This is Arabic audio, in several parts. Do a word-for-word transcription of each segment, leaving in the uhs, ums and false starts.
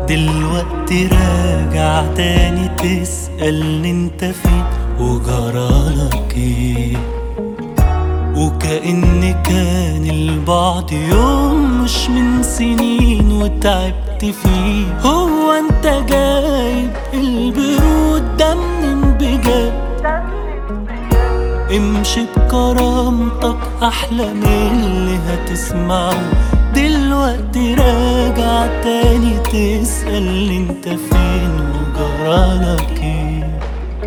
دلوقتي راجع تاني تسألني انت فين وجرالك ايه، وكأن كان البعد يوم مش من سنين وتعبت فيه. هو انت جايب البرود ده منين بجد؟ امشي بكرامتك احلى من اللي هتسمعه. دلوقتي راجع تاني تسأل انت فين وجرالك ايه،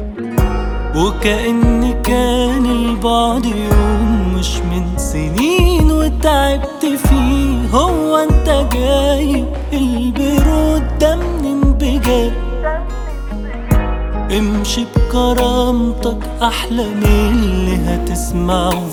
وكأن كان البعد يوم مش من سنين وتعبت فيه. هو انت جايب البرود ده منين بجد؟ امشي بكرامتك احلى من اللي هتسمعه.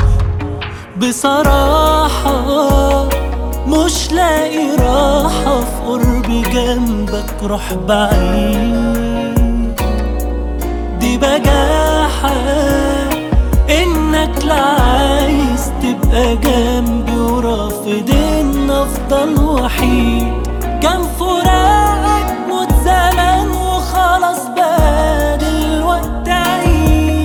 بصراحة مش لاقي راحة في قربي جنبك، روح بعيد. دي بجاحة انك لا عايز تبقى جنبي ورافض ان افضل وحيد. كان فراقك موت زمان وخلاص بقى دلوقتي عيد.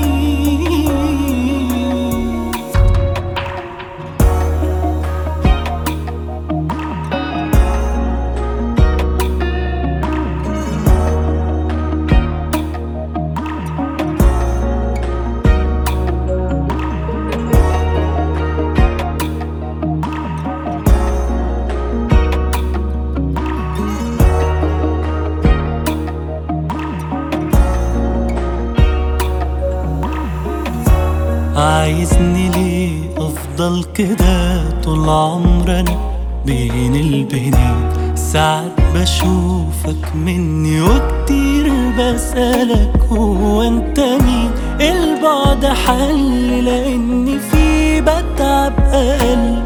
عايزني ليه افضل كده طول عمرنا بين البنين؟ ساعات بشوفك مني وكتير بسألك هو انت مين؟ البعد حل لاني فيه بتعب اقل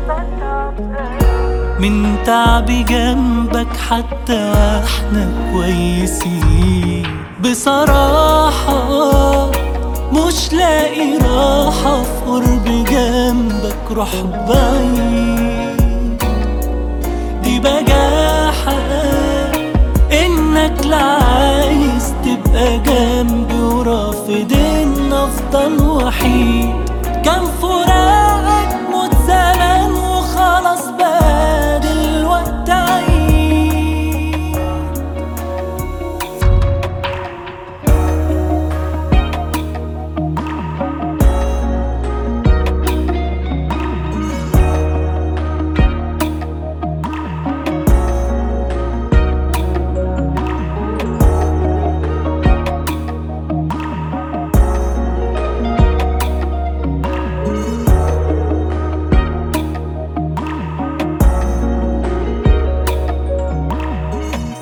من تعبي جنبك حتى واحنا كويسين. بصراحة مش لاقي راحة في قربي جنبك، روح بعيد. دي بجاحة انك لا عايز تبقى جنبي ورافض ان افضل وحيد. كان فراقك موت زمان وخلاص